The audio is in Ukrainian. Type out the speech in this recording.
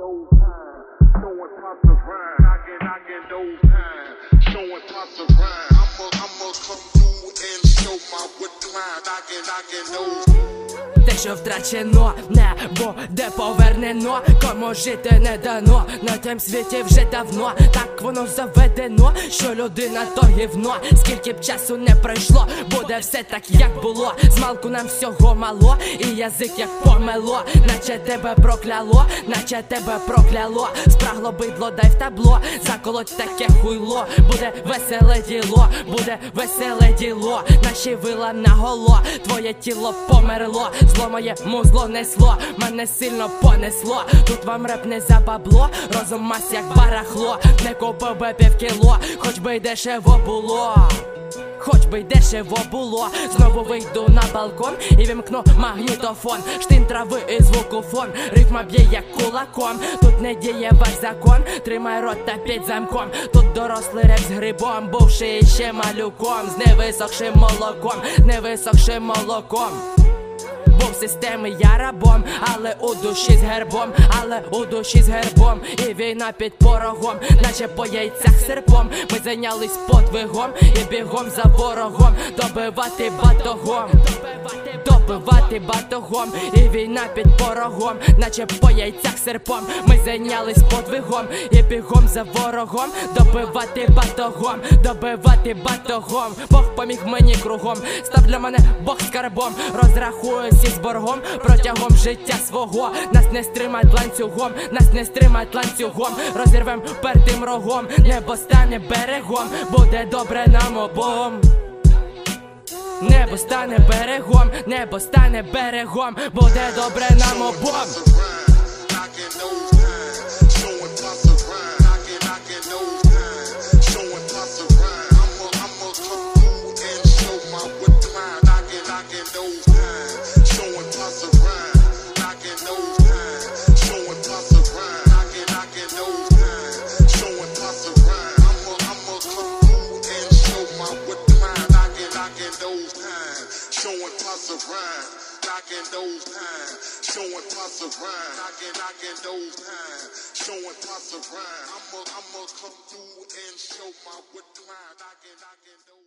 those times, showing pops around, knocking those times, showing pops around. I'ma come through and show my recline, knocking those. Те, що втрачено, небо повернено, кому жити не дано, на тім світі вже давно. Так воно заведено, що людина то гівно. Скільки б часу не пройшло, буде все так, як було. Змалку нам всього мало, і язик як помело. Наче тебе прокляло, наче тебе прокляло. Спрагло бидло, дай в табло, заколоть таке хуйло. Буде веселе діло, буде веселе діло. Наші вила наголо, твоє тіло померло. Зло моє музло несло, мене сильно понесло. Тут вам реп не за бабло, розум мась як барахло. Не купив би півкіло, хоч би й дешево було. Хоч би й дешево було. Знову вийду на балкон і вімкну магнітофон. Штин трави і звукофон, рифма б'є як кулаком. Тут не діє ваш закон, тримай рот та п'ять замком. Тут дорослий реп з грибом, бувши ще малюком. З невисохшим молоком, невисохшим молоком. Був системи я рабом, але у душі з гербом, але у душі з гербом. І війна під порогом, наче по яйцях серпом. Ми зайнялись подвигом і бігом за ворогом. Добивати батогом, добивати батогом. І війна під порогом, наче по яйцях серпом. Ми зайнялись подвигом і бігом за ворогом. Добивати батогом, добивати батогом. Бог поміг мені кругом, став для мене Бог скарбом. Розрахуюсь із боргом протягом життя свого. Нас не стримать ланцюгом, нас не стримать ланцюгом. Розірвем пертим рогом, небо стане берегом. Буде добре нам обом. Небо стане берегом, небо стане берегом. Буде добре нам обом. Showing pops around, knocking those times, showing pops around, knocking those times, showing pops around. I'ma come through and show my recline, knocking those.